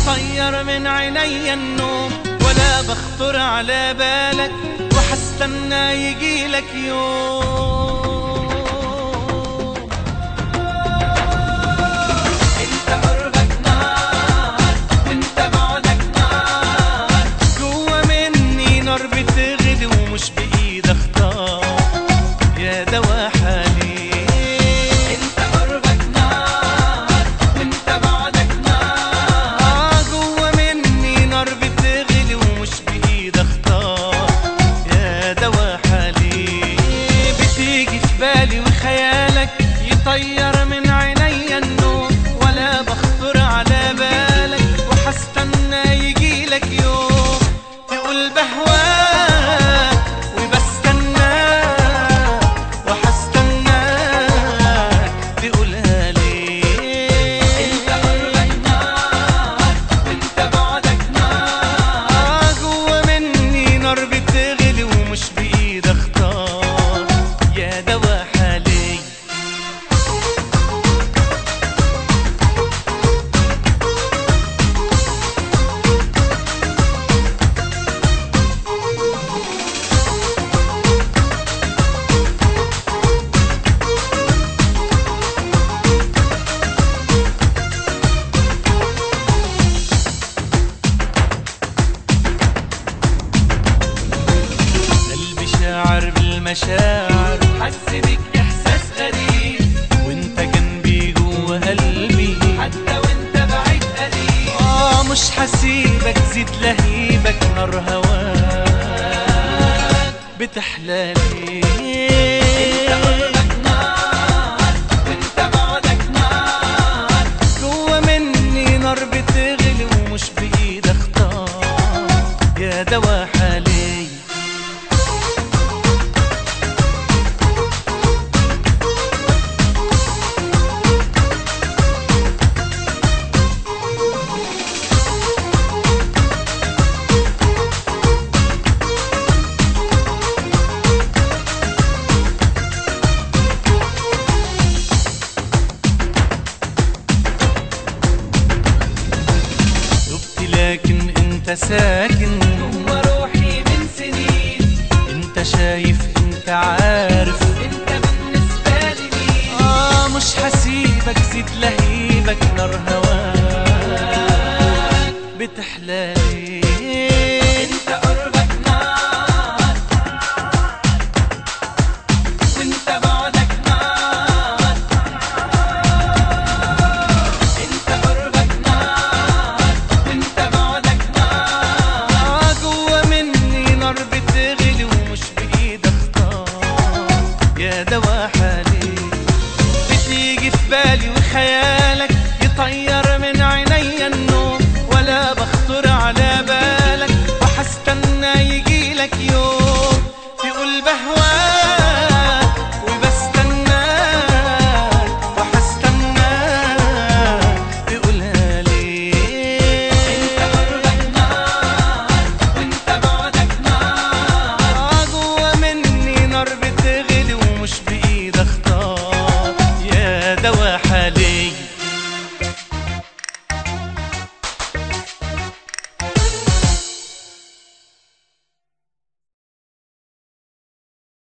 يطير من عيني النوم، ولا بخطر على بالك وحستنى يجيلك يوم. انت قربك نار وانت بعدك نار، جوا مني نار بتغلي ومش بايد اختار يا دوا حالي. يطير من عيني النوم، ولا بخطر على بالك وحستنى يجيلك يوم تقول بهواك وبستناك وحستناك تقولها ليه. انت قربك نار وانت بعدك نار، جوا مني نار بتغلي ومش بايد اختار يا دوا حالي. شاعر بالمشاعر حس بك احساس غريب، وانت جنبي جوا قلبي حتى وانت بعيد قريب. مش هسيبك زيد لهيبك نار هواك بتحلالي. انت قربك نار وانت بعدك نار، جوا مني نار بتغلي ومش بايد اختار يا دوا حالي. لكن انت ساكن جوا روحي من سنين، انت شايف انت عارف انت بالنسبة لي مين. مش هسيبك زيد لهيبك نار هواك بتحلالي.